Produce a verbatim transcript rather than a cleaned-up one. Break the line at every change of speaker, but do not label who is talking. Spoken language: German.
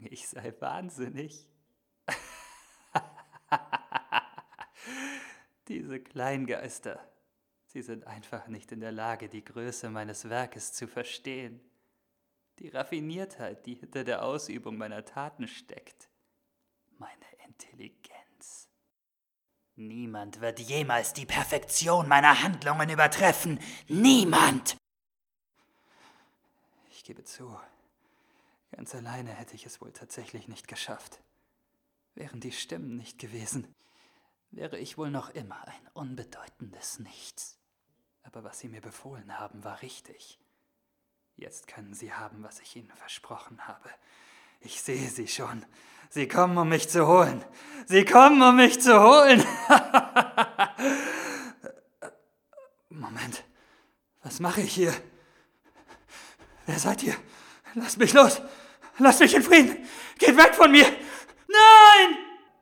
ich sei wahnsinnig. Diese Kleingeister, sie sind einfach nicht in der Lage, die Größe meines Werkes zu verstehen. Die Raffiniertheit, die hinter der Ausübung meiner Taten steckt. Meine Intelligenz. Niemand wird jemals die Perfektion meiner Handlungen übertreffen. Niemand! Ich gebe zu, ganz alleine hätte ich es wohl tatsächlich nicht geschafft. Wären die Stimmen nicht gewesen, wäre ich wohl noch immer ein unbedeutendes Nichts. Aber was Sie mir befohlen haben, war richtig. Jetzt können Sie haben, was ich Ihnen versprochen habe. Ich sehe Sie schon. Sie kommen, um mich zu holen. Sie kommen, um mich zu holen. Moment, was mache ich hier? Wer seid ihr? Lasst mich los. Lasst mich in Frieden. Geht weg von mir.